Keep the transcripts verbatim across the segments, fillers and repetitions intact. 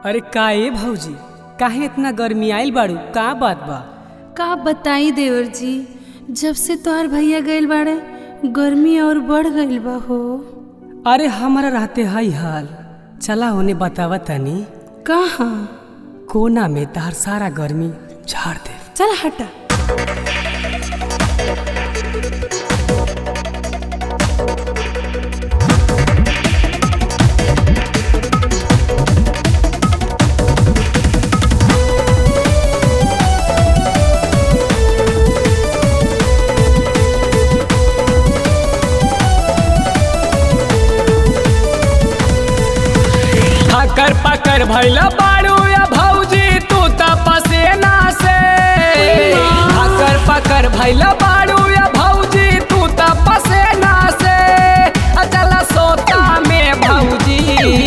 अरे का ए भौजी, काहे इतना गर्मी आइल बाड़ू? का बात बा? का बताई देवर जी, जब से तोहर भैया गइल बाड़े गर्मी और बढ़ गइल बा हो। अरे हमारा रहते हई हाल, चला होने बतावा तनी। कहाँ? कोना में तार सारा गर्मी झाड़ दे। चल हटा। हकर पकर भैला बाड़ू या भौजी तू तपसेना से। हकर पकर भैला बाड़ू या भौजी तू तपसेना से। चला सोता में भौजी,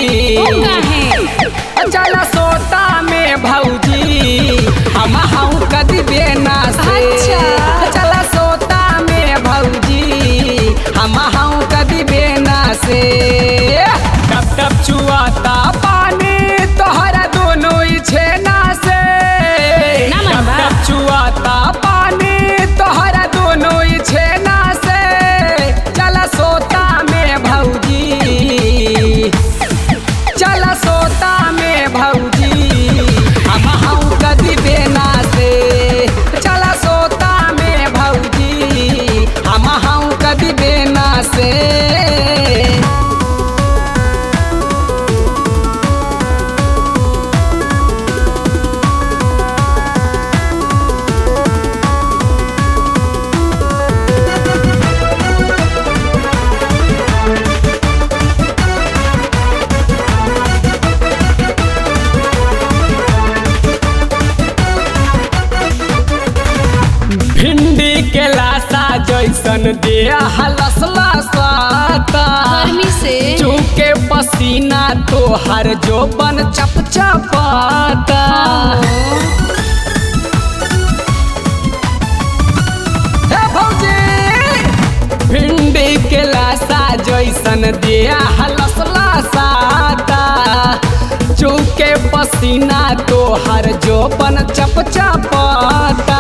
चला सोता में भौजी, हम हूँ कदी बेना से। चला सोता में भौजी, हम हूँ कदी बेना से। टप टप चुआता पानी तोहरा दोनों ही छेना से। टप टप चुआता पानी तोहरा दोनों ही छेना से। चला सोता में भौजी, चला सोता में भौजी, हम हूँ कदी बेना से। चला सोता में भौजी, हम हूँ कदी बेना से। भिंडी के लाशा जैसन दिया हलसला साता। गर्मी से चूके पसीना तोहर जोबन चप चपाता। हे भौजी, भिंडी के लाशा जैसन दिया हलसला साता। चूके पसीना तोहर जोबन चप चपाता।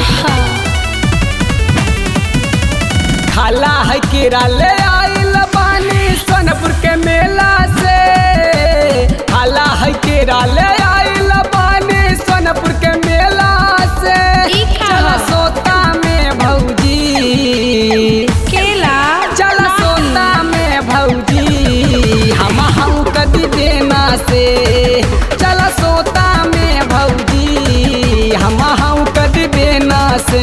खाला है कीड़ा ले आइल बानी सोनपुर के मेला से। खाला है कीड़ा ले आइल बानी सोनपुर के मेला से। चला सोता में भौजी, केला चला सोता में भौजी, हम हूँ कदी बेना से। चला सोता में भौजी, हम हूँ कदी बेना से।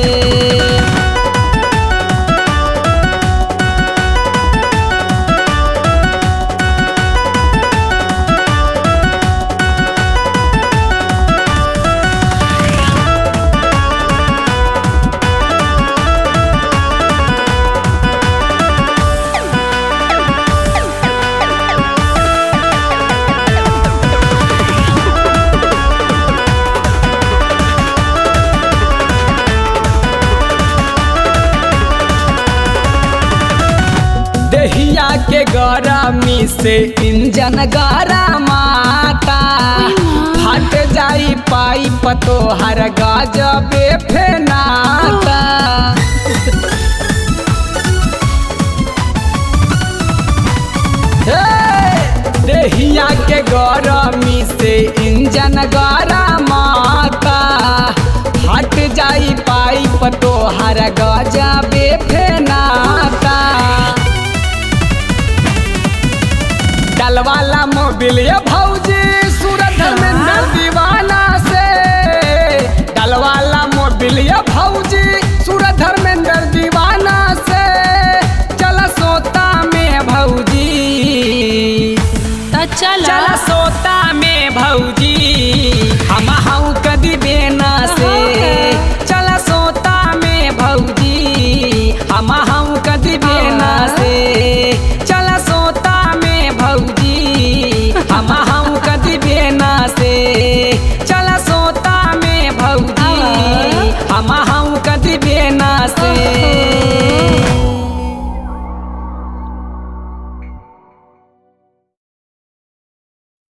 दहिया के गरमी से इंजन गरमाता। फट जाई पाइप तोहर गजबे फेनाता। दहिया के गरमी से इंजन गरमाता। फट जाई पाइप तोहर गजबे फेनाता। डलवाला मोबिल ये भौजी सूरत में दीवाना से। डलवाला मोबिल ये भौजी सूरत धर्मेंद्र दीवाना से। चला सोता में भौजी, तो चला। चला